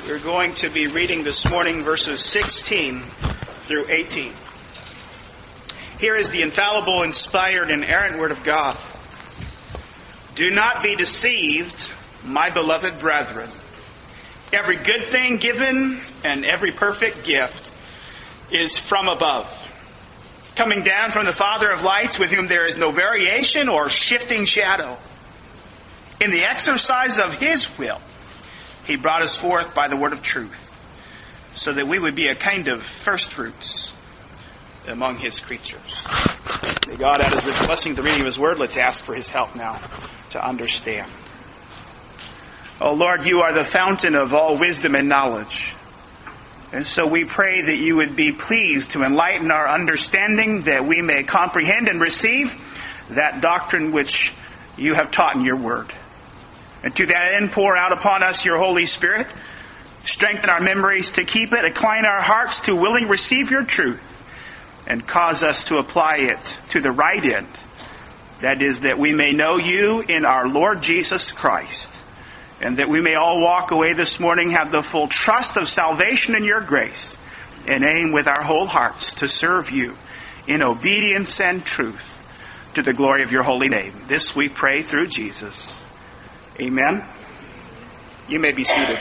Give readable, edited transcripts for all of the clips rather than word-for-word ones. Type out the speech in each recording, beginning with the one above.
We're going to be reading this morning verses 16 through 18. Here is the infallible, inspired, and inerrant Word of God. Do not be deceived, my beloved brethren. Every good thing given and every perfect gift is from above, coming down from the Father of lights, with whom there is no variation or shifting shadow. In the exercise of His will, He brought us forth by the word of truth, so that we would be a kind of first fruits among His creatures. May God add His rich blessing to the reading of His word. Let's ask for His help now to understand. Oh Lord, You are the fountain of all wisdom and knowledge. And so we pray that You would be pleased to enlighten our understanding, that we may comprehend and receive that doctrine which You have taught in Your word. And to that end, pour out upon us Your Holy Spirit. Strengthen our memories to keep it. Incline our hearts to willing receive Your truth. And cause us to apply it to the right end. That is, that we may know You in our Lord Jesus Christ. And that we may all walk away this morning, have the full trust of salvation in Your grace. And aim with our whole hearts to serve You in obedience and truth to the glory of Your holy name. This we pray through Jesus. Amen. You may be seated.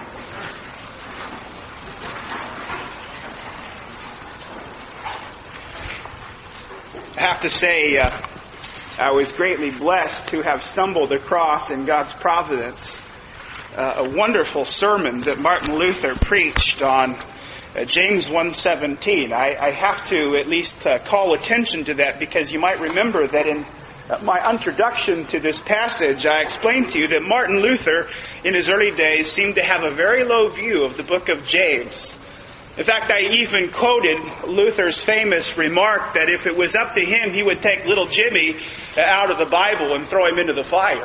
I have to say, I was greatly blessed to have stumbled across, in God's providence, a wonderful sermon that Martin Luther preached on James 1:17. I have to at least call attention to that, because you might remember that in my introduction to this passage, I explained to you that Martin Luther, in his early days, seemed to have a very low view of the book of James. In fact, I even quoted Luther's famous remark that if it was up to him, he would take little Jimmy out of the Bible and throw him into the fire.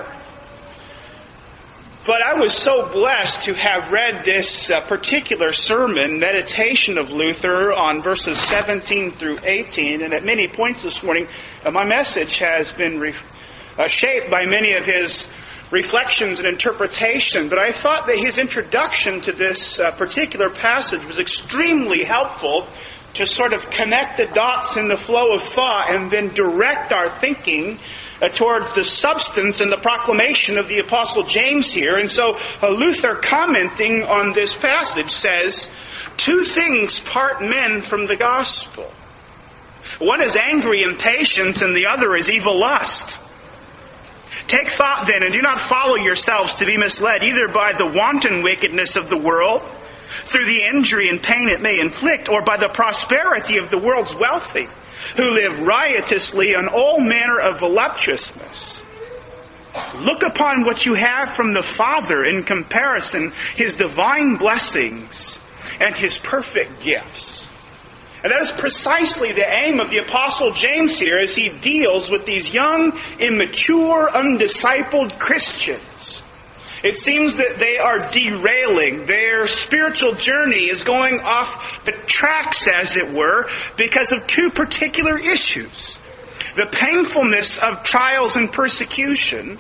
But I was so blessed to have read this particular sermon, meditation of Luther, on verses 17 through 18. And at many points this morning, my message has been shaped by many of his reflections and interpretation. But I thought that his introduction to this particular passage was extremely helpful to sort of connect the dots in the flow of thought and then direct our thinking towards the substance and the proclamation of the Apostle James here. And so Luther, commenting on this passage, says, two things part men from the gospel. One is angry impatience, and the other is evil lust. Take thought then, and do not follow yourselves to be misled, either by the wanton wickedness of the world, through the injury and pain it may inflict, or by the prosperity of the world's wealthy, who live riotously on all manner of voluptuousness. Look upon what you have from the Father in comparison, His divine blessings and His perfect gifts. And that is precisely the aim of the Apostle James here, as he deals with these young, immature, undiscipled Christians. It seems that they are derailing. Their spiritual journey is going off the tracks, as it were, because of two particular issues. The painfulness of trials and persecution,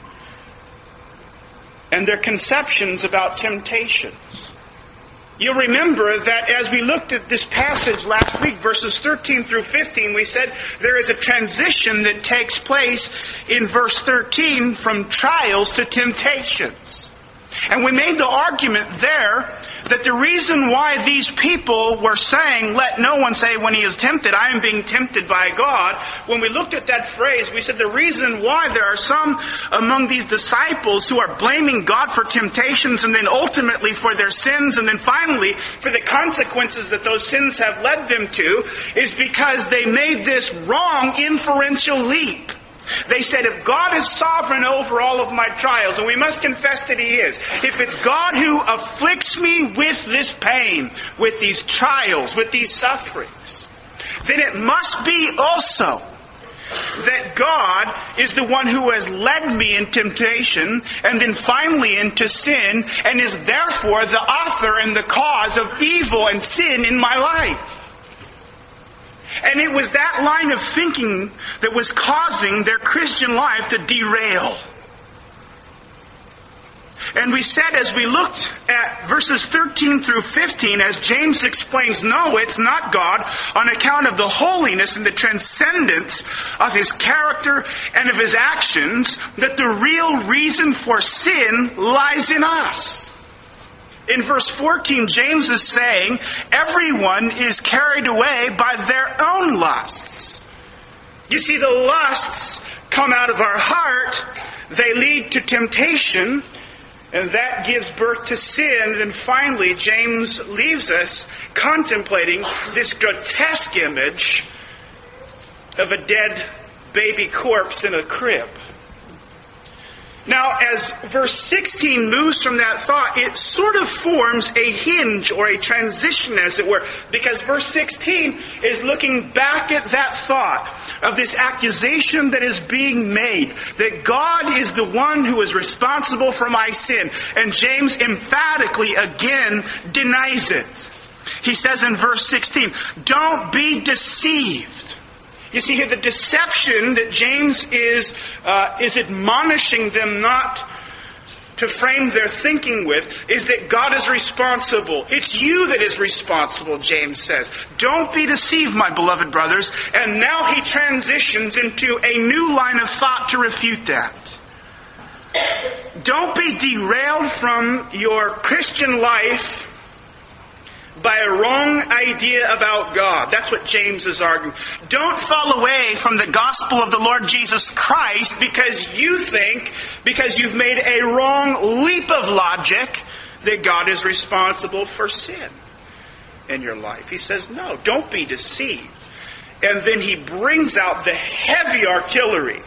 and their conceptions about temptations. You'll remember that as we looked at this passage last week, verses 13 through 15, we said there is a transition that takes place in verse 13 from trials to temptations. And we made the argument there that the reason why these people were saying, let no one say when he is tempted, I am being tempted by God. When we looked at that phrase, we said the reason why there are some among these disciples who are blaming God for temptations, and then ultimately for their sins, and then finally for the consequences that those sins have led them to, is because they made this wrong inferential leap. They said, if God is sovereign over all of my trials, and we must confess that He is, if it's God who afflicts me with this pain, with these trials, with these sufferings, then it must be also that God is the one who has led me in temptation and then finally into sin, and is therefore the author and the cause of evil and sin in my life. And it was that line of thinking that was causing their Christian life to derail. And we said as we looked at verses 13 through 15, as James explains, no, it's not God on account of the holiness and the transcendence of his character and of his actions, that the real reason for sin lies in us. In verse 14, James is saying, everyone is carried away by their own lusts. You see, the lusts come out of our heart, they lead to temptation, and that gives birth to sin. And finally, James leaves us contemplating this grotesque image of a dead baby corpse in a crib. Now, as verse 16 moves from that thought, it sort of forms a hinge or a transition, as it were, because verse 16 is looking back at that thought of this accusation that is being made, that God is the one who is responsible for my sin. And James emphatically again denies it. He says in verse 16, don't be deceived. You see here the deception that James is admonishing them not to frame their thinking with is that God is responsible. It's you that is responsible, James says. Don't be deceived, my beloved brothers. And now he transitions into a new line of thought to refute that. Don't be derailed from your Christian life by a wrong idea about God. That's what James is arguing. Don't fall away from the gospel of the Lord Jesus Christ because you think, because you've made a wrong leap of logic, that God is responsible for sin in your life. He says, no, don't be deceived. And then he brings out the heavy artillery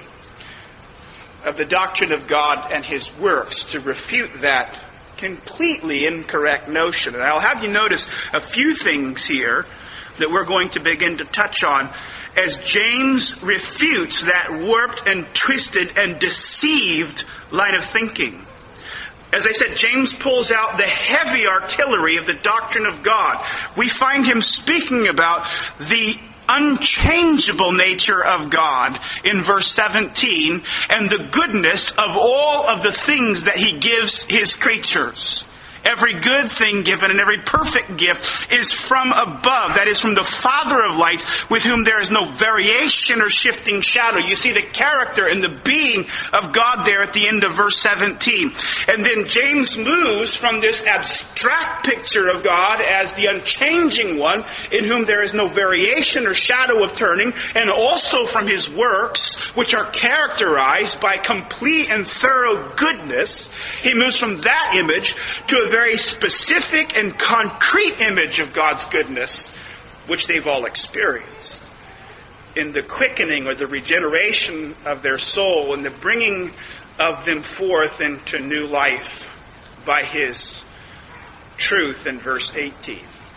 of the doctrine of God and his works to refute that completely incorrect notion. And I'll have you notice a few things here that we're going to begin to touch on as James refutes that warped and twisted and deceived line of thinking. As I said, James pulls out the heavy artillery of the doctrine of God. We find him speaking about the unchangeable nature of God in verse 17 and the goodness of all of the things that he gives his creatures. Every good thing given and every perfect gift is from above. That is from the Father of lights, with whom there is no variation or shifting shadow. You see the character and the being of God there at the end of verse 17. And then James moves from this abstract picture of God as the unchanging one, in whom there is no variation or shadow of turning, and also from his works, which are characterized by complete and thorough goodness. He moves from that image to a very specific and concrete image of God's goodness, which they've all experienced in the quickening or the regeneration of their soul and the bringing of them forth into new life by his truth in verse 18.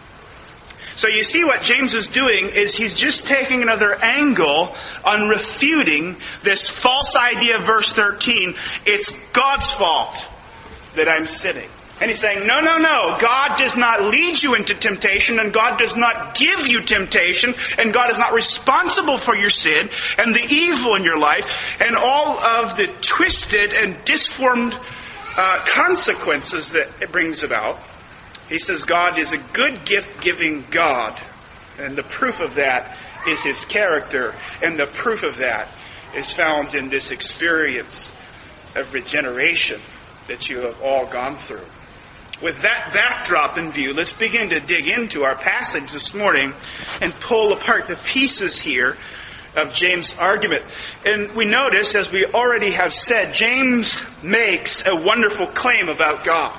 So you see what James is doing is he's just taking another angle on refuting this false idea of verse 13. It's God's fault that I'm sinning. And he's saying, no. God does not lead you into temptation, and God does not give you temptation, and God is not responsible for your sin and the evil in your life and all of the twisted and disformed consequences that it brings about. He says God is a good gift-giving God, and the proof of that is his character, and the proof of that is found in this experience of regeneration that you have all gone through. With that backdrop in view, let's begin to dig into our passage this morning and pull apart the pieces here of James' argument. And we notice, as we already have said, James makes a wonderful claim about God.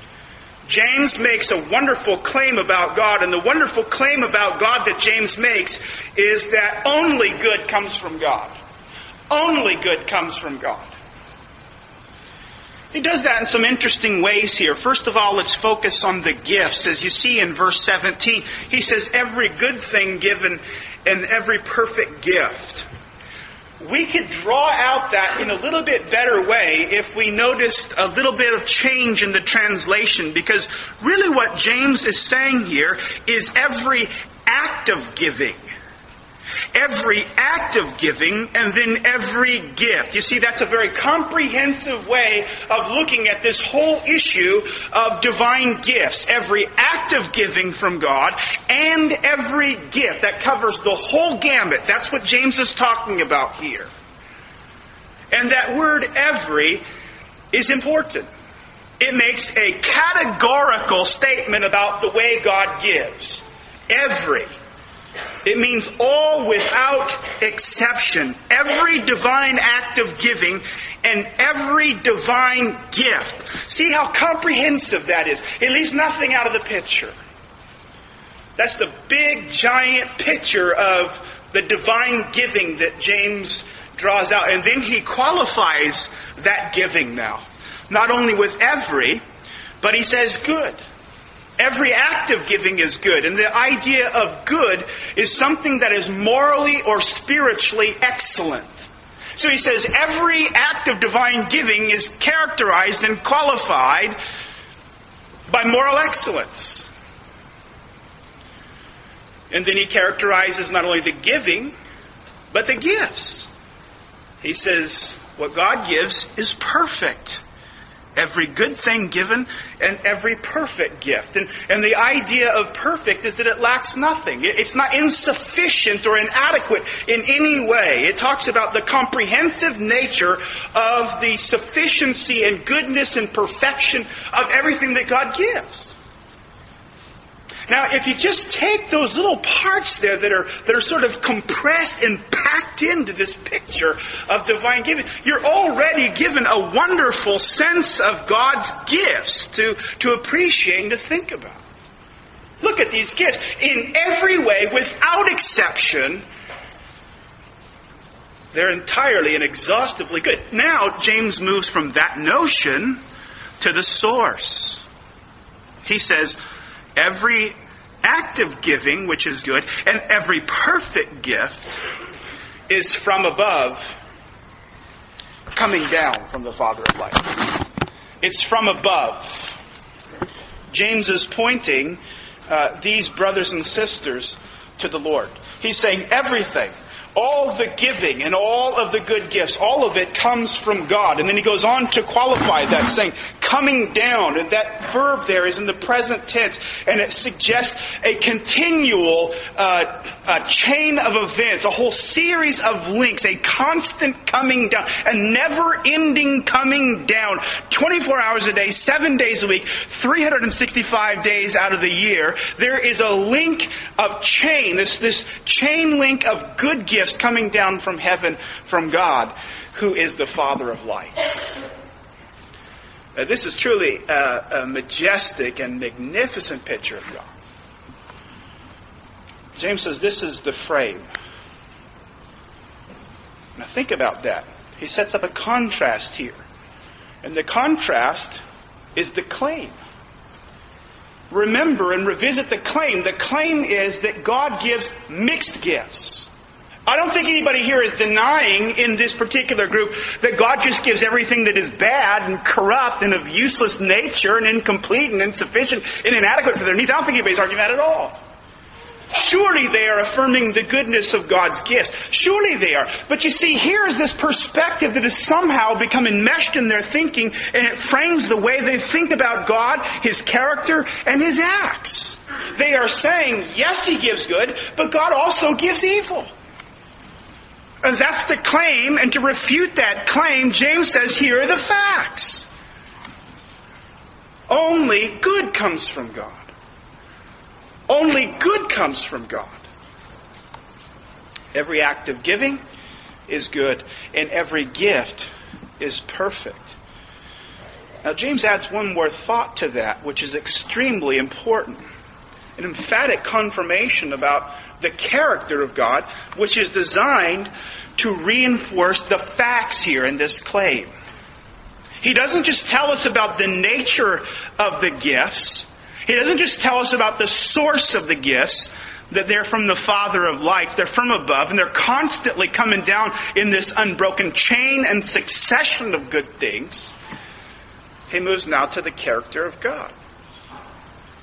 James makes a wonderful claim about God, and the wonderful claim about God that James makes is that only good comes from God. Only good comes from God. He does that in some interesting ways here. First of all, let's focus on the gifts. As you see in verse 17, he says, every good thing given and every perfect gift. We could draw out that in a little bit better way if we noticed a little bit of change in the translation, because really what James is saying here is every act of giving. every act of giving, and then every gift. You see, that's a very comprehensive way of looking at this whole issue of divine gifts. Every act of giving from God and every gift. That covers the whole gamut. That's what James is talking about here. And that word every is important. It makes a categorical statement about the way God gives. Every. It means all without exception. Every divine act of giving and every divine gift. See how comprehensive that is. It leaves nothing out of the picture. That's the big, giant picture of the divine giving that James draws out. And then he qualifies that giving now. Not only with every, but he says good. Every act of giving is good. And the idea of good is something that is morally or spiritually excellent. So he says every act of divine giving is characterized and qualified by moral excellence. And then he characterizes not only the giving, but the gifts. He says what God gives is perfect. Every good thing given and every perfect gift. And the idea of perfect is that it lacks nothing. It's not insufficient or inadequate in any way. It talks about the comprehensive nature of the sufficiency and goodness and perfection of everything that God gives. Now, if you just take those little parts there that are sort of compressed and packed into this picture of divine giving, you're already given a wonderful sense of God's gifts to appreciate and to think about. Look at these gifts. In every way, without exception, they're entirely and exhaustively good. Now, James moves from that notion to the source. He says, every act of giving, which is good, and every perfect gift is from above, coming down from the Father of lights. It's from above. James is pointing these brothers and sisters to the Lord. He's saying everything, all the giving and all of the good gifts, all of it comes from God. And then he goes on to qualify that, saying, coming down. And that verb there is in the present tense. And it suggests a continual chain of events, a whole series of links, a constant coming down, a never-ending coming down. 24 hours a day, 7 days a week, 365 days out of the year. There is a link of chain, this chain link of good gifts coming down from heaven, from God, who is the Father of lights. This is truly a majestic and magnificent picture of God. James says this is the frame. Now think about that. He sets up a contrast here. And the contrast is the claim. Remember and revisit the claim. The claim is that God gives mixed gifts. I don't think anybody here is denying in this particular group that God just gives everything that is bad and corrupt and of useless nature and incomplete and insufficient and inadequate for their needs. I don't think anybody's arguing that at all. Surely they are affirming the goodness of God's gifts. Surely they are. But you see, here is this perspective that has somehow become enmeshed in their thinking, and it frames the way they think about God, His character, and His acts. They are saying, yes, He gives good, but God also gives evil. And that's the claim, and to refute that claim, James says, here are the facts. Only good comes from God. Only good comes from God. Every act of giving is good, and every gift is perfect. Now, James adds one more thought to that, which is extremely important. An emphatic confirmation about the character of God, which is designed to reinforce the facts here in this claim. He doesn't just tell us about the nature of the gifts. He doesn't just tell us about the source of the gifts, that they're from the Father of lights, they're from above, and they're constantly coming down in this unbroken chain and succession of good things. He moves now to the character of God.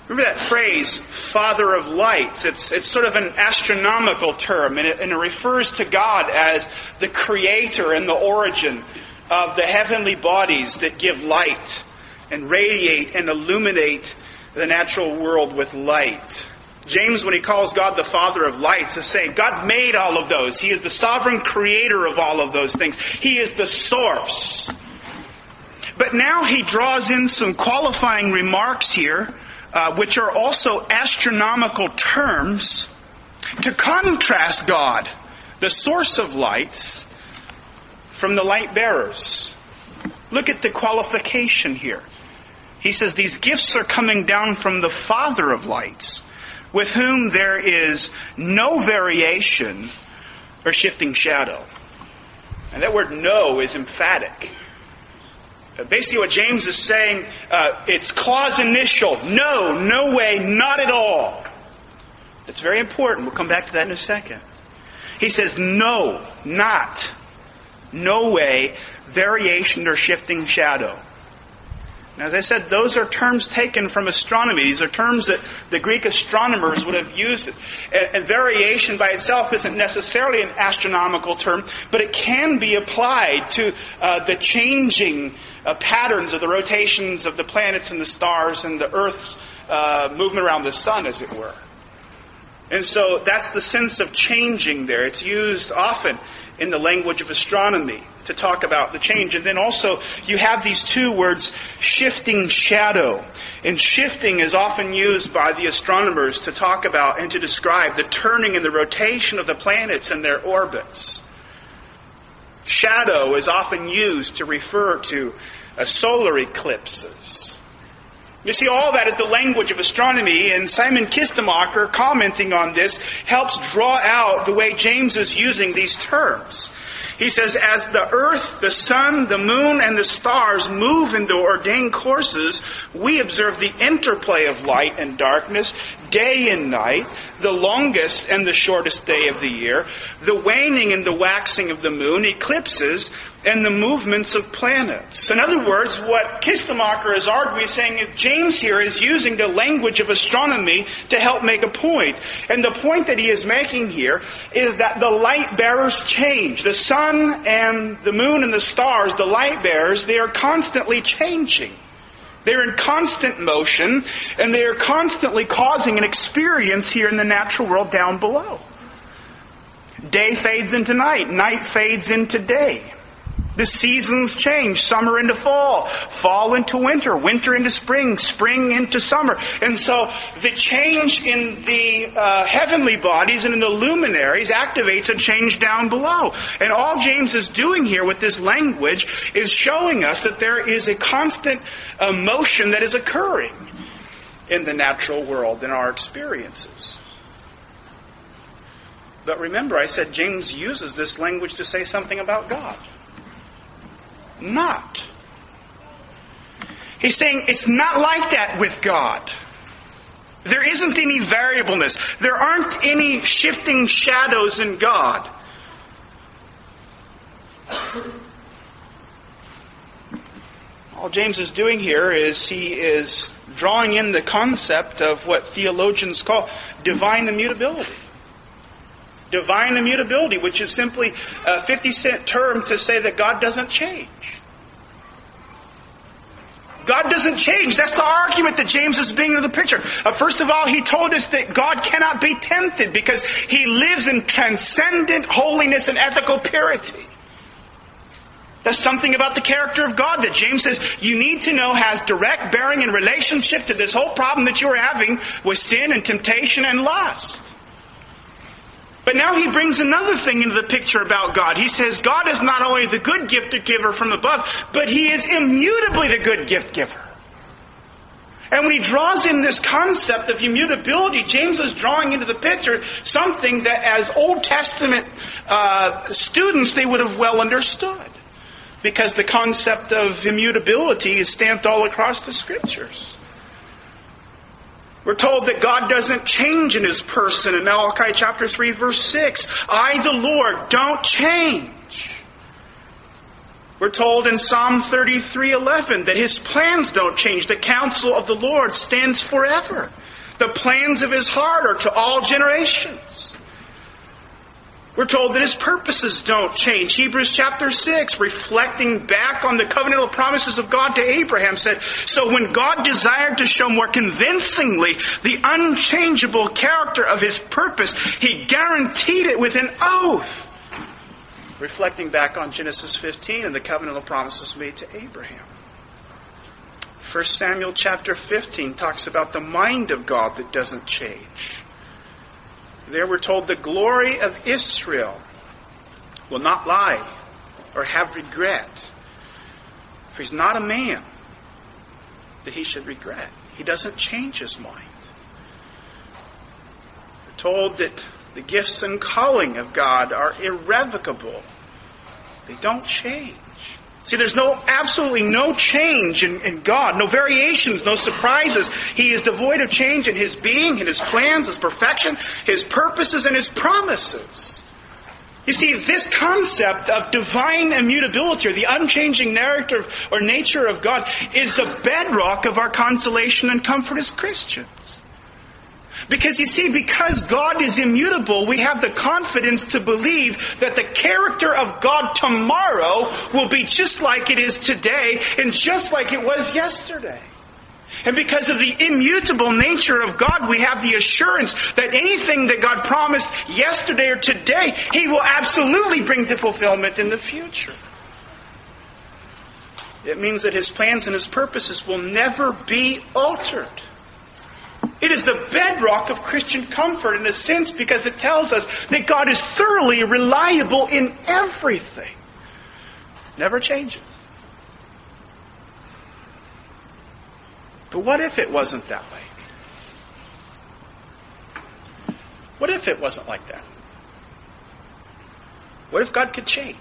Remember that phrase, Father of lights? It's sort of an astronomical term, and it refers to God as the creator and the origin of the heavenly bodies that give light and radiate and illuminate the natural world with light. James, when he calls God the Father of lights, is saying God made all of those. He is the sovereign creator of all of those things. He is the source. But now he draws in some qualifying remarks here, which are also astronomical terms, to contrast God, the source of lights, from the light bearers. Look at the qualification here. He says these gifts are coming down from the Father of lights, with whom there is no variation or shifting shadow. And that word "no" is emphatic. Basically what James is saying, it's clause initial. No, no way, not at all. That's very important. We'll come back to that in a second. He says no, not, no way, variation or shifting shadow. Now, as I said, those are terms taken from astronomy. These are terms that the Greek astronomers would have used. And variation by itself isn't necessarily an astronomical term, but it can be applied to the changing patterns of the rotations of the planets and the stars and the Earth's movement around the sun, as it were. And so that's the sense of changing there. It's used often in the language of astronomy to talk about the change. And then also you have these two words, shifting shadow. And shifting is often used by the astronomers to talk about and to describe the turning and the rotation of the planets and their orbits. Shadow is often used to refer to solar eclipses. You see, all that is the language of astronomy, and Simon Kistemacher, commenting on this, helps draw out the way James is using these terms. He says, as the earth, the sun, the moon, and the stars move in their ordained courses, we observe the interplay of light and darkness, day and night, the longest and the shortest day of the year, the waning and the waxing of the moon, eclipses, and the movements of planets. In other words, what Kistemacher is arguing, saying that James here is using the language of astronomy to help make a point. And the point that he is making here is that the light bearers change. The sun and the moon and the stars, the light bearers, they are constantly changing. They're in constant motion, and they are constantly causing an experience here in the natural world down below. Day fades into night. Night fades into day. The seasons change, summer into fall, fall into winter, winter into spring, spring into summer. And so the change in the heavenly bodies and in the luminaries activates a change down below. And all James is doing here with this language is showing us that there is a constant motion that is occurring in the natural world, in our experiences. But remember, I said James uses this language to say something about God. Not. He's saying it's not like that with God. There isn't any variableness. There aren't any shifting shadows in God. All James is doing here is he is drawing in the concept of what theologians call divine immutability. Divine immutability, which is simply a 50-cent term to say that God doesn't change. God doesn't change. That's the argument that James is bringing into the picture. First of all, he told us that God cannot be tempted because he lives in transcendent holiness and ethical purity. That's something about the character of God that James says you need to know has direct bearing in relationship to this whole problem that you're having with sin and temptation and lust. But now he brings another thing into the picture about God. He says God is not only the good gift giver from above, but he is immutably the good gift giver. And when he draws in this concept of immutability, James is drawing into the picture something that as Old Testament students they would have well understood. Because the concept of immutability is stamped all across the Scriptures. We're told that God doesn't change in his person in Malachi chapter 3 verse 6. I, the Lord, don't change. We're told in Psalm 33:11 that his plans don't change. The counsel of the Lord stands forever. The plans of his heart are to all generations. We're told that his purposes don't change. Hebrews chapter 6, reflecting back on the covenantal promises of God to Abraham, said, so when God desired to show more convincingly the unchangeable character of his purpose, he guaranteed it with an oath. Reflecting back on Genesis 15 and the covenantal promises made to Abraham. 1 Samuel chapter 15 talks about the mind of God that doesn't change. There we're told the glory of Israel will not lie or have regret. For he's not a man that he should regret. He doesn't change his mind. We're told that the gifts and calling of God are irrevocable. They don't change. See, there's absolutely no change in God, no variations, no surprises. He is devoid of change in his being, in his plans, his perfection, his purposes, and his promises. You see, this concept of divine immutability, or the unchanging narrative or nature of God, is the bedrock of our consolation and comfort as Christians. Because you see, because God is immutable, we have the confidence to believe that the character of God tomorrow will be just like it is today and just like it was yesterday. And because of the immutable nature of God, we have the assurance that anything that God promised yesterday or today, he will absolutely bring to fulfillment in the future. It means that his plans and his purposes will never be altered. It is the bedrock of Christian comfort in a sense because it tells us that God is thoroughly reliable in everything. Never changes. But what if it wasn't that way? What if it wasn't like that? What if God could change?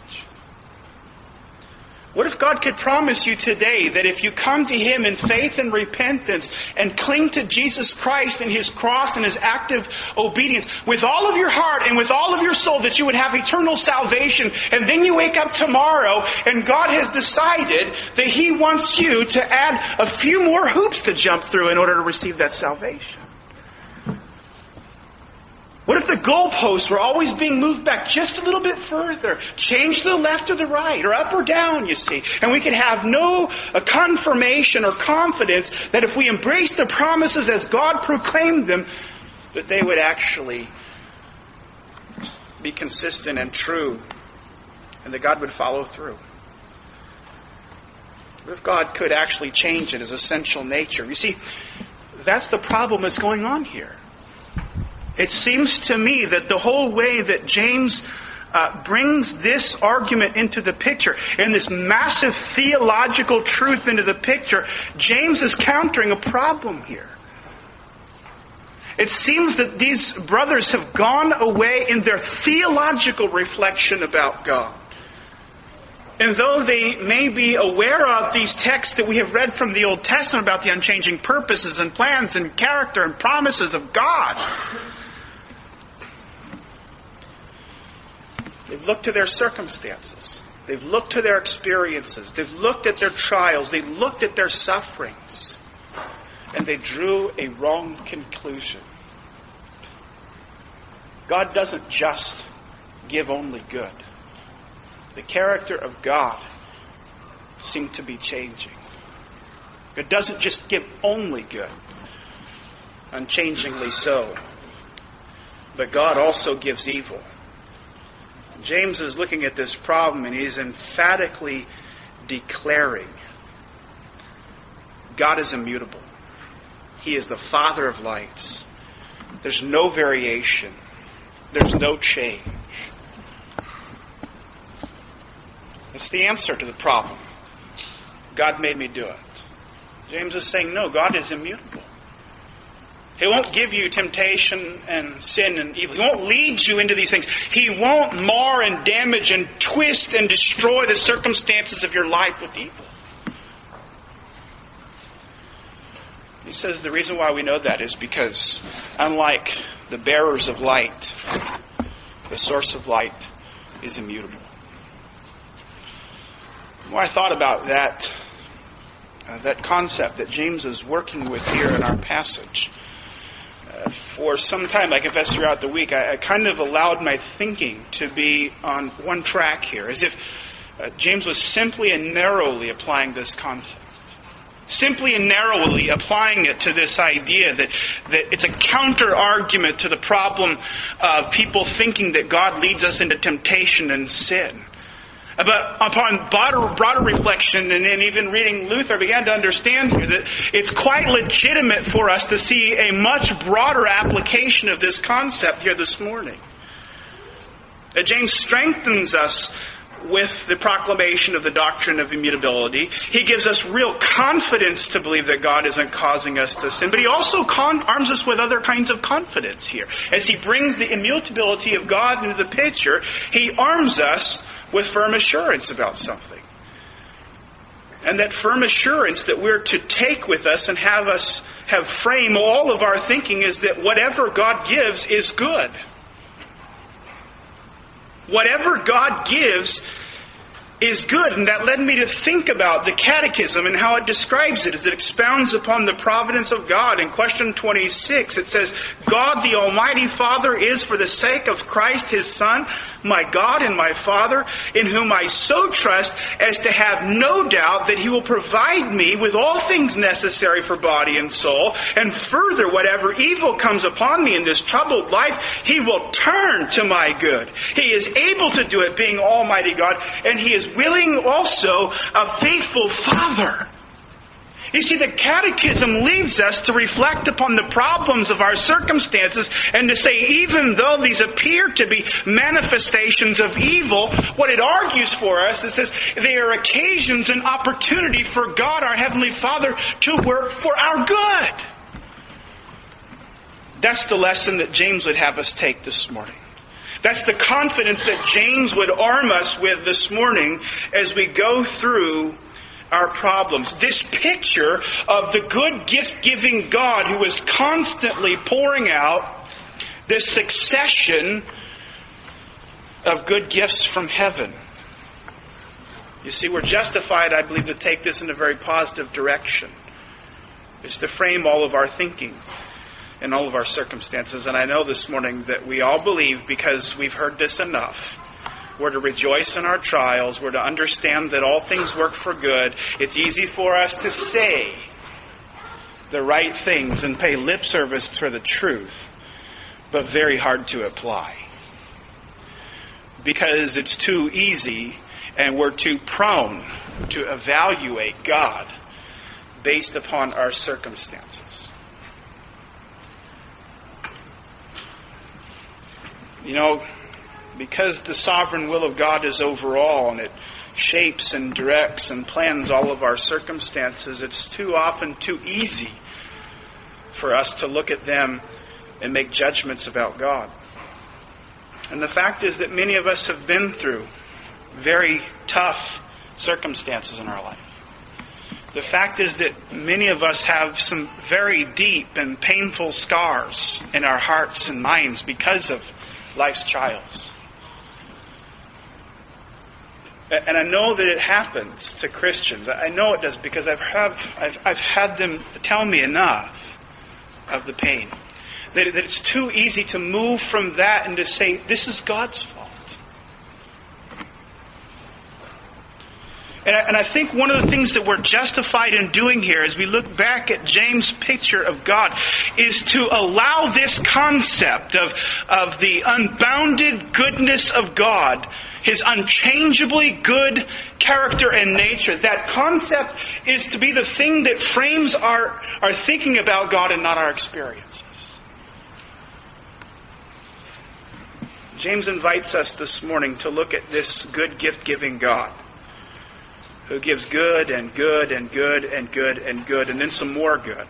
What if God could promise you today that if you come to him in faith and repentance and cling to Jesus Christ and his cross and his active obedience with all of your heart and with all of your soul, that you would have eternal salvation, and then you wake up tomorrow and God has decided that he wants you to add a few more hoops to jump through in order to receive that salvation? What if the goalposts were always being moved back just a little bit further? Change to the left or the right, or up or down, you see. And we could have no confirmation or confidence that if we embrace the promises as God proclaimed them, that they would actually be consistent and true, and that God would follow through. What if God could actually change in his essential nature? You see, that's the problem that's going on here. It seems to me that the whole way that James brings this argument into the picture, and this massive theological truth into the picture, James is countering a problem here. It seems that these brothers have gone away in their theological reflection about God. And though they may be aware of these texts that we have read from the Old Testament about the unchanging purposes and plans and character and promises of God, they've looked to their circumstances. They've looked to their experiences. They've looked at their trials. They've looked at their sufferings. And they drew a wrong conclusion. God doesn't just give only good. The character of God seemed to be changing. It doesn't just give only good, unchangingly so, but God also gives evil. James is looking at this problem and he's emphatically declaring God is immutable. He is the Father of lights. There's no variation. There's no change. It's the answer to the problem. God made me do it. James is saying, no, God is immutable. He won't give you temptation and sin and evil. He won't lead you into these things. He won't mar and damage and twist and destroy the circumstances of your life with evil. He says the reason why we know that is because, unlike the bearers of light, the source of light is immutable. The more I thought about that concept that James is working with here in our passage, for some time, I confess throughout the week, I kind of allowed my thinking to be on one track here, as if James was simply and narrowly applying this concept. Simply and narrowly applying it to this idea that it's a counter-argument to the problem of people thinking that God leads us into temptation and sin. But upon broader reflection and then even reading Luther, I began to understand here that it's quite legitimate for us to see a much broader application of this concept here this morning. That James strengthens us with the proclamation of the doctrine of immutability. He gives us real confidence to believe that God isn't causing us to sin. But he also arms us with other kinds of confidence here. As he brings the immutability of God into the picture, he arms us with firm assurance about something. And that firm assurance that we're to take with us and have frame all of our thinking is that whatever God gives is good. Whatever God gives is good. And that led me to think about the Catechism and how it describes it as it expounds upon the providence of God. In question 26, it says, God the Almighty Father is, for the sake of Christ His Son, my God and my Father, in whom I so trust as to have no doubt that He will provide me with all things necessary for body and soul. And further, whatever evil comes upon me in this troubled life, He will turn to my good. He is able to do it, being Almighty God, and He is willing also a faithful Father. You see, the Catechism leads us to reflect upon the problems of our circumstances and to say, even though these appear to be manifestations of evil, what it argues for us, it says, they are occasions and opportunity for God, our Heavenly Father, to work for our good. That's the lesson that James would have us take this morning. That's the confidence that James would arm us with this morning as we go through our problems. This picture of the good gift-giving God who is constantly pouring out this succession of good gifts from heaven. You see, we're justified, I believe, to take this in a very positive direction. It's to frame all of our thinking in all of our circumstances. And I know this morning that we all believe, because we've heard this enough, we're to rejoice in our trials. We're to understand that all things work for good. It's easy for us to say the right things and pay lip service to the truth, but very hard to apply. Because it's too easy and we're too prone to evaluate God based upon our circumstances. You know, because the sovereign will of God is over all and it shapes and directs and plans all of our circumstances, it's too often too easy for us to look at them and make judgments about God. And the fact is that many of us have been through very tough circumstances in our life. The fact is that many of us have some very deep and painful scars in our hearts and minds because of life's trials. And I know that it happens to Christians. I know it does because I've had them tell me enough of the pain. That it's too easy to move from that and to say, this is God's fault. And I think one of the things that we're justified in doing here as we look back at James' picture of God is to allow this concept of the unbounded goodness of God, His unchangeably good character and nature. That concept is to be the thing that frames our thinking about God and not our experiences. James invites us this morning to look at this good gift-giving God who gives good and good and good and good and good and then some more good.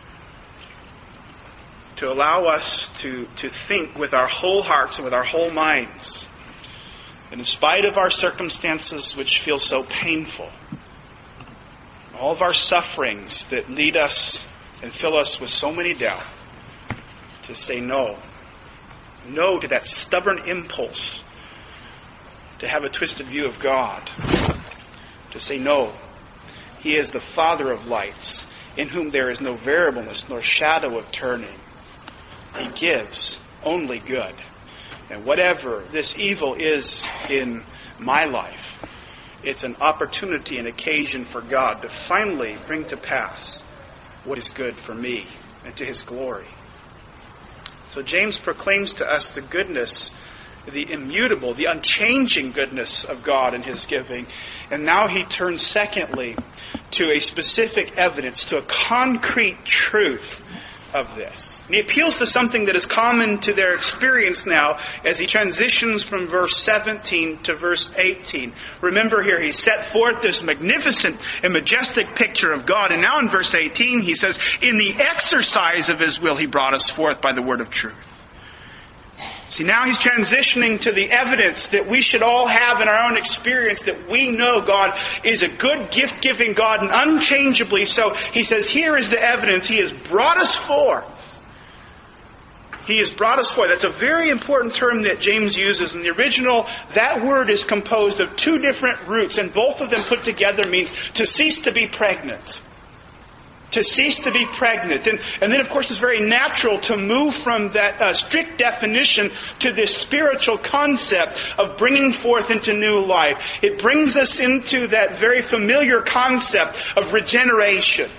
To allow us to think with our whole hearts and with our whole minds. And in spite of our circumstances which feel so painful, all of our sufferings that lead us and fill us with so many doubt, to say no. No to that stubborn impulse to have a twisted view of God. To say, no, He is the Father of lights, in whom there is no variableness nor shadow of turning. He gives only good. And whatever this evil is in my life, it's an opportunity, an occasion for God to finally bring to pass what is good for me and to His glory. So James proclaims to us the goodness, the immutable, the unchanging goodness of God in His giving. And now he turns secondly to a specific evidence, to a concrete truth of this. And he appeals to something that is common to their experience now as he transitions from verse 17 to verse 18. Remember here, he set forth this magnificent and majestic picture of God. And now in verse 18 he says, in the exercise of His will He brought us forth by the word of truth. See, now he's transitioning to the evidence that we should all have in our own experience, that we know God is a good gift-giving God, and unchangeably so. He says, here is the evidence. He has brought us forth. He has brought us forth. That's a very important term that James uses. In the original, that word is composed of two different roots, and both of them put together means to cease to be pregnant. To cease to be pregnant. And then, of course, it's very natural to move from that strict definition to this spiritual concept of bringing forth into new life. It brings us into that very familiar concept of regeneration.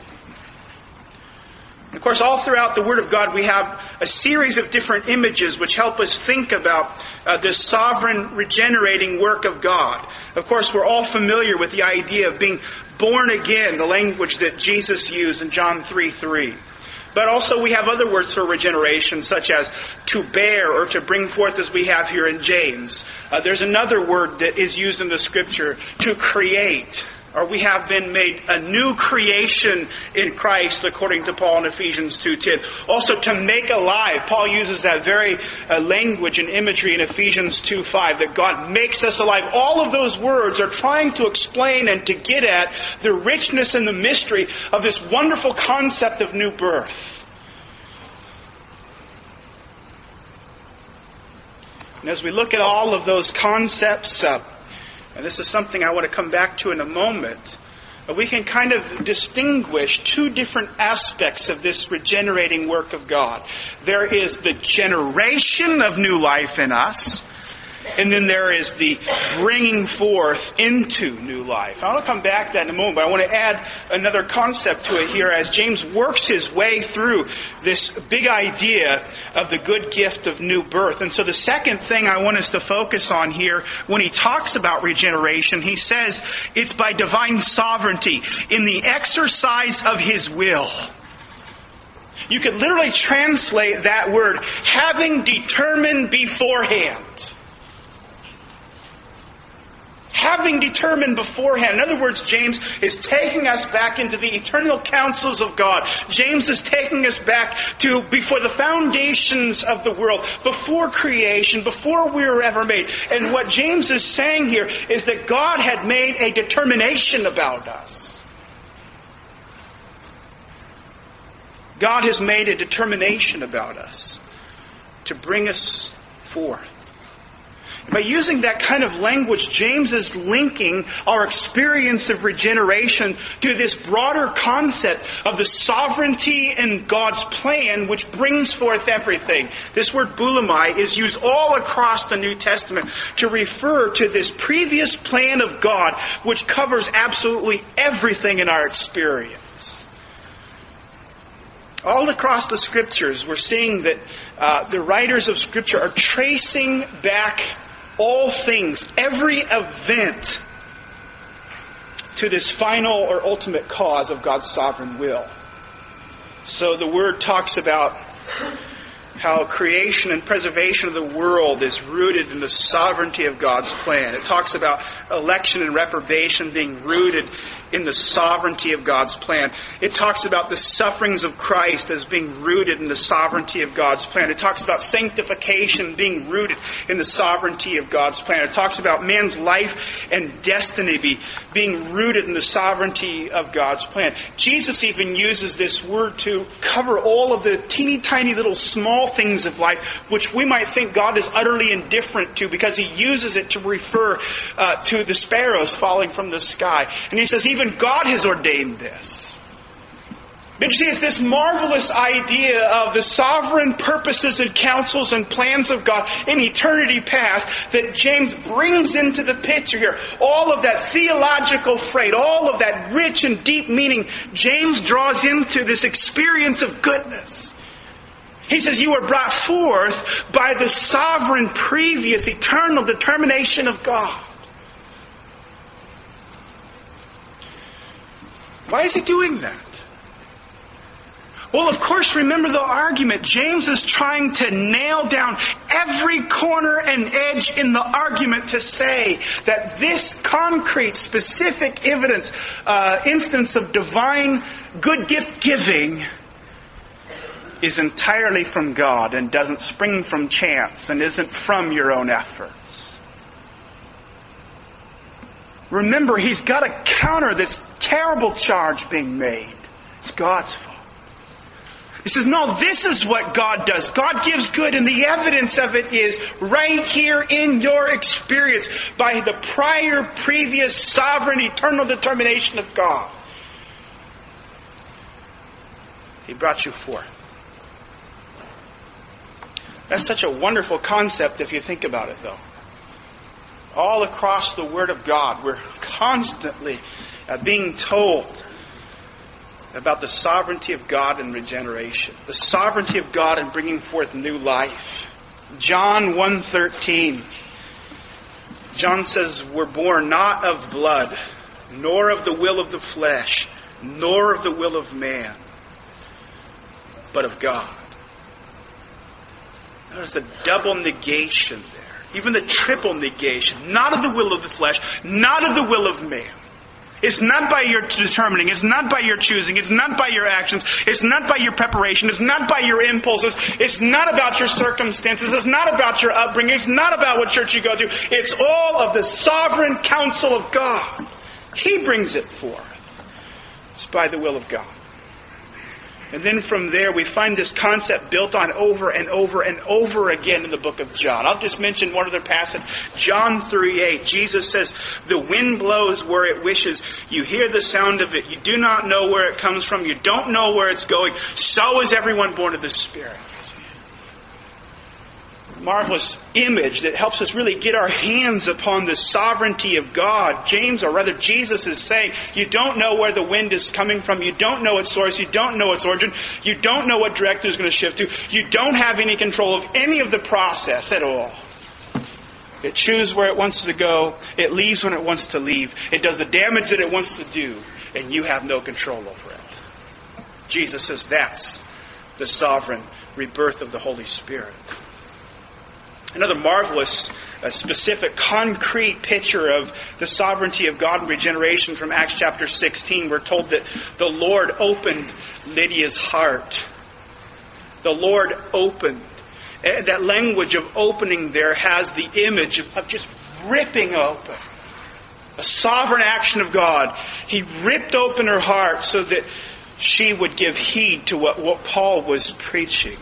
Of course, all throughout the Word of God, we have a series of different images which help us think about this sovereign, regenerating work of God. Of course, we're all familiar with the idea of being born again, the language that Jesus used in John 3:3. But also we have other words for regeneration, such as to bear or to bring forth, as we have here in James. There's another word that is used in the Scripture, to create. Or we have been made a new creation in Christ, according to Paul in Ephesians 2:10. Also, to make alive. Paul uses that very language and imagery in Ephesians 2:5, that God makes us alive. All of those words are trying to explain and to get at the richness and the mystery of this wonderful concept of new birth. And as we look at all of those concepts, and this is something I want to come back to in a moment, we can kind of distinguish two different aspects of this regenerating work of God. There is the generation of new life in us, and then there is the bringing forth into new life. I want to come back to that in a moment, but I want to add another concept to it here as James works his way through this big idea of the good gift of new birth. And so the second thing I want us to focus on here, when he talks about regeneration, he says it's by divine sovereignty, in the exercise of His will. You could literally translate that word, having determined beforehand. Having determined beforehand. In other words, James is taking us back into the eternal counsels of God. James is taking us back to before the foundations of the world, before creation, before we were ever made. And what James is saying here is that God had made a determination about us. God has made a determination about us to bring us forth. By using that kind of language, James is linking our experience of regeneration to this broader concept of the sovereignty in God's plan, which brings forth everything. This word boulomai is used all across the New Testament to refer to this previous plan of God, which covers absolutely everything in our experience. All across the Scriptures, we're seeing that the writers of Scripture are tracing back all things, every event, to this final or ultimate cause of God's sovereign will. So the Word talks about how creation and preservation of the world is rooted in the sovereignty of God's plan. It talks about election and reprobation being rooted in the sovereignty of God's plan. It talks about the sufferings of Christ as being rooted in the sovereignty of God's plan. It talks about sanctification being rooted in the sovereignty of God's plan. It talks about man's life and destiny being rooted in the sovereignty of God's plan. Jesus even uses this word to cover all of the teeny tiny little small things of life, which we might think God is utterly indifferent to because He uses it to refer to the sparrows falling from the sky. And He says, even God has ordained this. But you see, it's this marvelous idea of the sovereign purposes and counsels and plans of God in eternity past that James brings into the picture here. All of that theological freight, all of that rich and deep meaning, James draws into this experience of goodness. He says, you were brought forth by the sovereign, previous, eternal determination of God. Why is He doing that? Well, of course, remember the argument. James is trying to nail down every corner and edge in the argument to say that this concrete, specific instance of divine good gift giving is entirely from God and doesn't spring from chance and isn't from your own efforts. Remember, he's got to counter this terrible charge being made. It's God's fault. He says, no, this is what God does. God gives good, and the evidence of it is right here in your experience by the previous, sovereign, eternal determination of God. He brought you forth. That's such a wonderful concept if you think about it, though. All across the Word of God, we're constantly being told about the sovereignty of God in regeneration. The sovereignty of God in bringing forth new life. John 1:13. John says, we're born not of blood, nor of the will of the flesh, nor of the will of man, but of God. There's the double negation there. Even the triple negation. Not of the will of the flesh, not of the will of man. It's not by your determining. It's not by your choosing. It's not by your actions. It's not by your preparation. It's not by your impulses. It's not about your circumstances. It's not about your upbringing. It's not about what church you go to. It's all of the sovereign counsel of God. He brings it forth. It's by the will of God. And then from there we find this concept built on over and over and over again in the book of John. I'll just mention one other passage. John 3:8. Jesus says, the wind blows where it wishes. You hear the sound of it. You do not know where it comes from. You don't know where it's going. So is everyone born of the Spirit. Marvelous image that helps us really get our hands upon the sovereignty of God. James, or rather Jesus, is saying, you don't know where the wind is coming from. You don't know its source. You don't know its origin. You don't know what direction it's going to shift to. You don't have any control of any of the process at all. It chooses where it wants to go. It leaves when it wants to leave. It does the damage that it wants to do. And you have no control over it. Jesus says that's the sovereign rebirth of the Holy Spirit. Another marvelous, specific, concrete picture of the sovereignty of God and regeneration from Acts chapter 16. We're told that the Lord opened Lydia's heart. The Lord opened. That language of opening there has the image of just ripping open. A sovereign action of God. He ripped open her heart so that she would give heed to what Paul was preaching.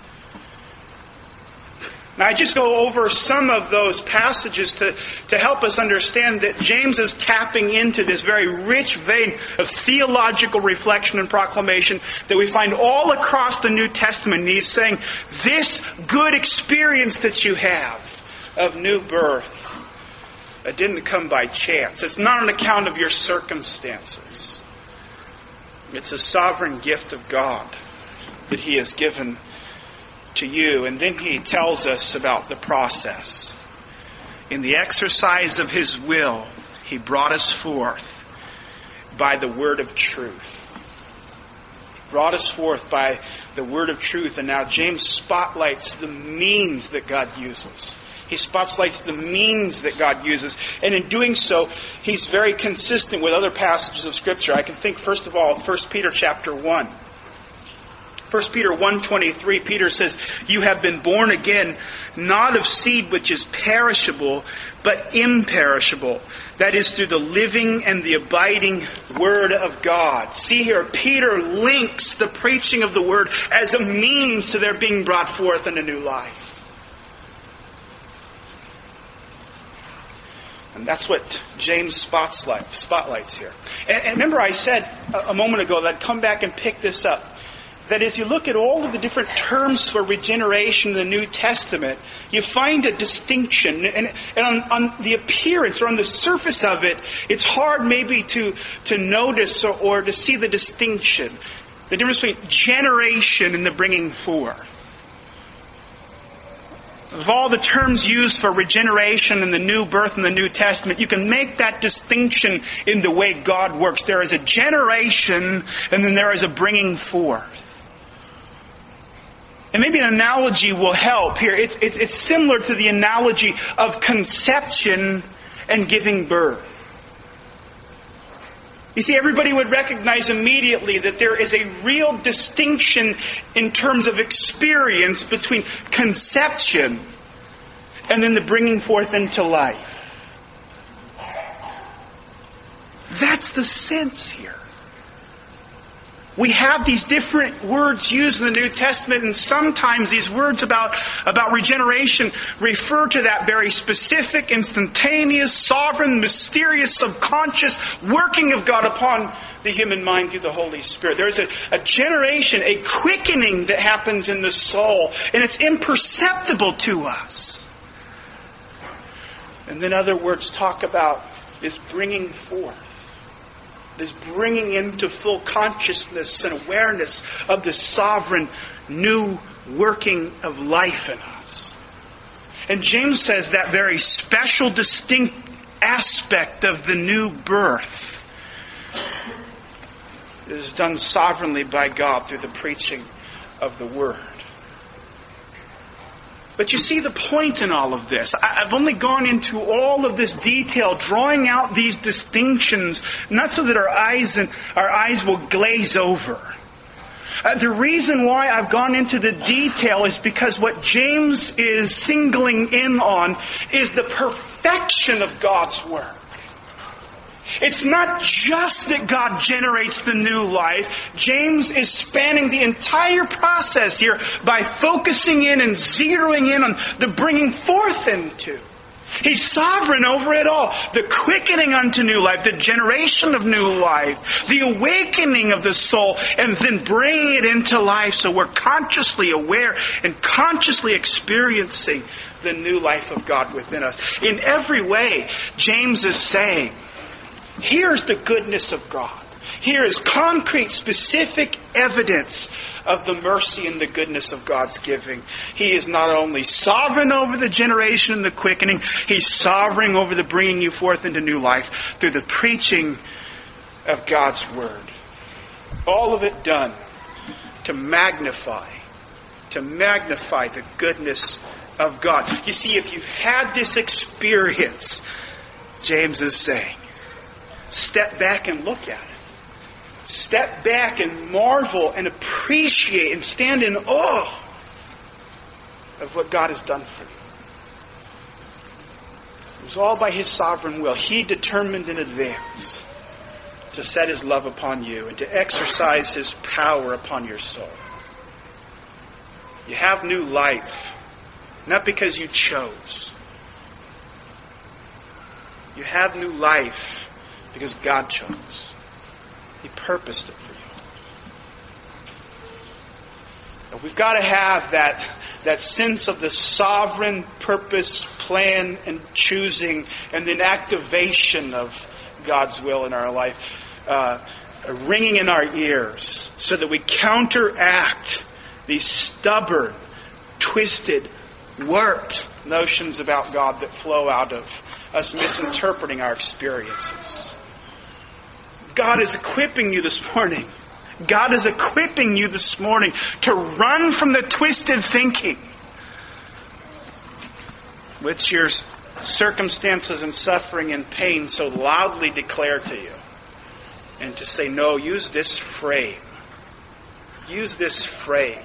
Now, I just go over some of those passages to help us understand that James is tapping into this very rich vein of theological reflection and proclamation that we find all across the New Testament. And he's saying, this good experience that you have of new birth, it didn't come by chance. It's not an account of your circumstances. It's a sovereign gift of God that He has given to you. And then he tells us about the process. In the exercise of His will, He brought us forth by the word of truth. Brought us forth by the word of truth. And now James spotlights the means that God uses. He spotlights the means that God uses. And in doing so, he's very consistent with other passages of Scripture. I can think, first of all, 1 Peter chapter 1. 1 Peter 1:23, Peter says, "You have been born again, not of seed which is perishable, but imperishable. That is through the living and the abiding Word of God." See here, Peter links the preaching of the Word as a means to their being brought forth in a new life. And that's what James spotlights here. And remember I said a moment ago that I'd come back and pick this up. That as you look at all of the different terms for regeneration in the New Testament, you find a distinction. And on the appearance or on the surface of it, it's hard maybe to notice or to see the distinction. The difference between generation and the bringing forth. Of all the terms used for regeneration and the new birth in the New Testament, you can make that distinction in the way God works. There is a generation and then there is a bringing forth. And maybe an analogy will help here. It's similar to the analogy of conception and giving birth. You see, everybody would recognize immediately that there is a real distinction in terms of experience between conception and then the bringing forth into life. That's the sense here. We have these different words used in the New Testament, and sometimes these words about regeneration refer to that very specific, instantaneous, sovereign, mysterious, subconscious working of God upon the human mind through the Holy Spirit. There is a generation, a quickening that happens in the soul, and it's imperceptible to us. And then other words talk about this bringing forth. Is bringing into full consciousness and awareness of the sovereign new working of life in us. And James says that very special, distinct aspect of the new birth is done sovereignly by God through the preaching of the Word. But you see the point in all of this. I've only gone into all of this detail, drawing out these distinctions, not so that our eyes will glaze over. The reason why I've gone into the detail is because what James is singling in on is the perfection of God's work. It's not just that God generates the new life. James is spanning the entire process here by focusing in and zeroing in on the bringing forth into. He's sovereign over it all. The quickening unto new life, the generation of new life, the awakening of the soul, and then bringing it into life so we're consciously aware and consciously experiencing the new life of God within us. In every way, James is saying, here's the goodness of God. Here is concrete, specific evidence of the mercy and the goodness of God's giving. He is not only sovereign over the generation and the quickening, He's sovereign over the bringing you forth into new life through the preaching of God's Word. All of it done to magnify the goodness of God. You see, if you've had this experience, James is saying, step back and look at it. Step back and marvel and appreciate and stand in awe of what God has done for you. It was all by His sovereign will. He determined in advance to set His love upon you and to exercise His power upon your soul. You have new life, not because you chose. You have new life because God chose. He purposed it for you. And we've got to have that sense of the sovereign purpose, plan, and choosing, and then activation of God's will in our life, ringing in our ears, so that we counteract these stubborn, twisted, warped notions about God that flow out of us misinterpreting our experiences. God is equipping you this morning. God is equipping you this morning to run from the twisted thinking which your circumstances and suffering and pain so loudly declare to you. And to say, no, use this frame. use this frame.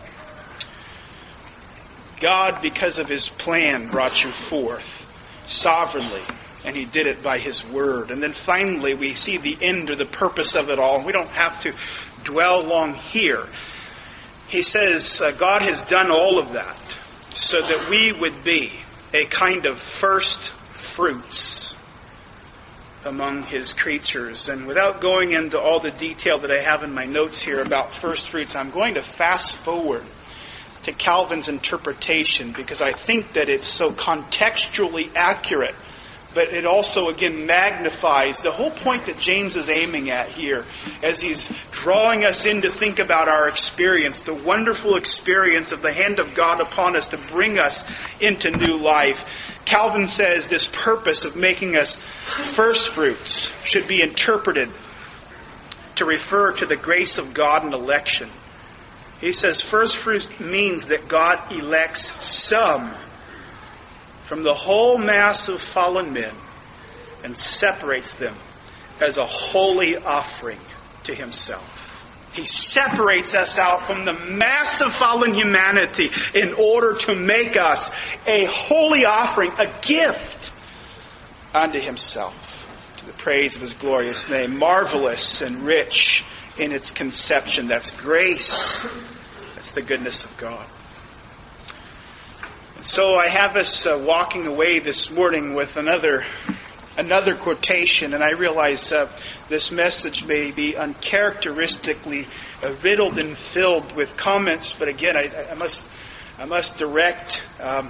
God, because of His plan, brought you forth sovereignly, and He did it by His word. And then finally, we see the end or the purpose of it all. We don't have to dwell long here. He says God has done all of that so that we would be a kind of first fruits among His creatures. And without going into all the detail that I have in my notes here about first fruits, I'm going to fast forward to Calvin's interpretation because I think that it's so contextually accurate, but it also again magnifies the whole point that James is aiming at here as he's drawing us in to think about our experience, the wonderful experience of the hand of God upon us to bring us into new life. Calvin says this purpose of making us first fruits should be interpreted to refer to the grace of God in election. He says first fruits means that God elects some from the whole mass of fallen men and separates them as a holy offering to Himself. He separates us out from the mass of fallen humanity in order to make us a holy offering, a gift unto Himself, to the praise of His glorious name. Marvelous and rich in its conception. That's grace. That's the goodness of God. And so I have us walking away this morning with another quotation, and I realize this message may be uncharacteristically riddled and filled with comments, but again, I must direct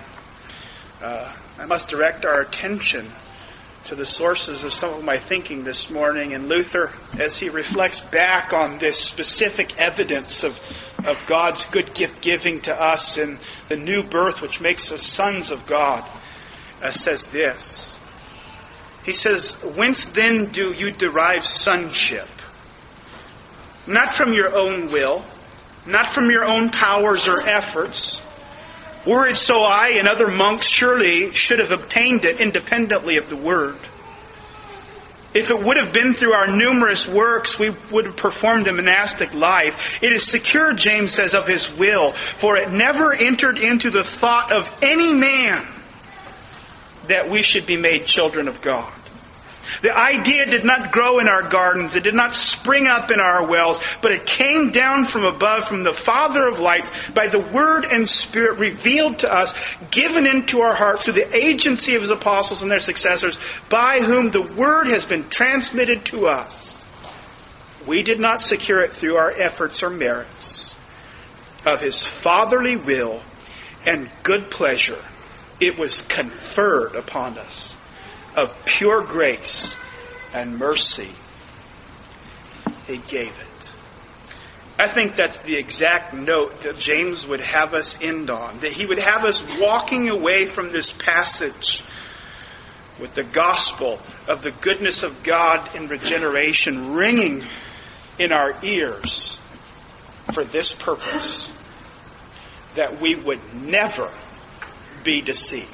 our attention to the sources of some of my thinking this morning. And Luther, as he reflects back on this specific evidence of God's good gift giving to us and the new birth which makes us sons of God, says this. He says, "Whence then do you derive sonship? Not from your own will, not from your own powers or efforts. Were it so, I and other monks surely should have obtained it independently of the word. If it would have been through our numerous works, we would have performed a monastic life. It is secure," James says, "of His will, for it never entered into the thought of any man that we should be made children of God. The idea did not grow in our gardens. It did not spring up in our wells, but it came down from above, from the Father of lights, by the Word and Spirit revealed to us, given into our hearts through the agency of His apostles and their successors, by whom the Word has been transmitted to us. We did not secure it through our efforts or merits. Of His fatherly will and good pleasure, it was conferred upon us. Of pure grace and mercy, He gave it." I think that's the exact note that James would have us end on. That he would have us walking away from this passage with the gospel of the goodness of God in regeneration ringing in our ears for this purpose. That we would never be deceived.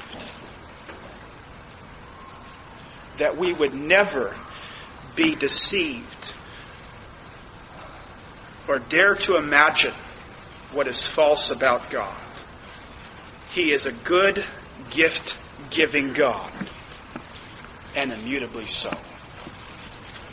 That we would never be deceived or dare to imagine what is false about God. He is a good, gift-giving God, and immutably so.